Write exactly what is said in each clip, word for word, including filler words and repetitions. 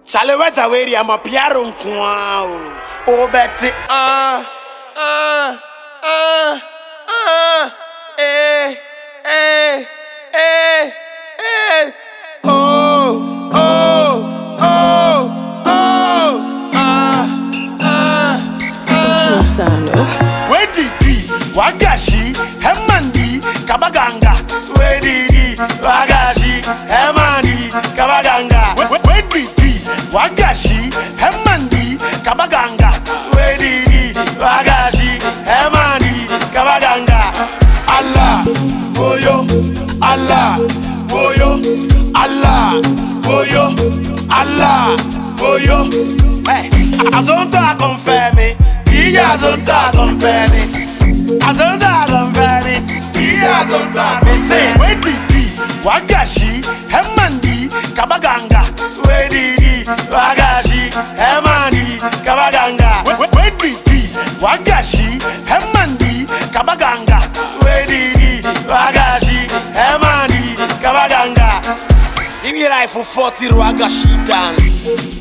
Chale weta weri ama piaro nkwa o beti ah ah ah ah eh eh eh eh oh oh oh oh ah ah Chinsano wedidi wagashi hemandi kabaganga wedidi wagashi hemandi kabaganga wedidi wagashi hemandi kabaganga wedidi wagashi hemandi kabaganga Allah boyo Allah boyo Allah boyo Allah boyo hey azonto a conferme iya azonto a conferme azonto a conferme iya azonto a me say wedidi wagashi hemandi kabaganga wedidi wagashi hemandi kabaganga wedidi wagashi hemandi kabaganga wedidi wagashi hemandi kabaganga give me right for forty wagashi dance.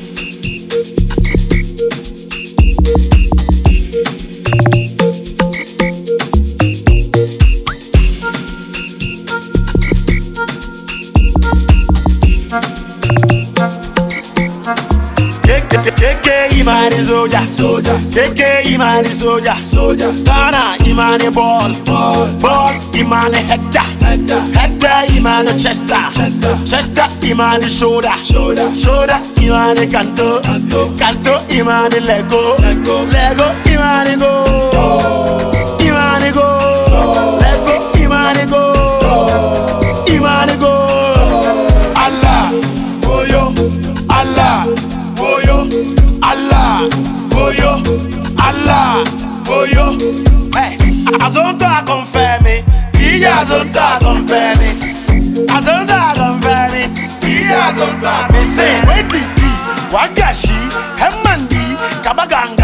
Keke imani soja, soja. Keke imani soja, soja. Ghana imani ball, ball, ball imani header, header, header imani chester, chester, chester imani shoulder, shoulder, shoulder imani canto, canto, canto imani lego, lego, lego imani go, imani go, lego imani go, imani go. Allah, boyo, Allah. Boyo, Allah, boyo, Allah, boyo. Hey, azonto a conferme, iya azonto a conferme, azonto a conferme, iya azonto a me say wedidi, wagashi, hemandi, kabaganga.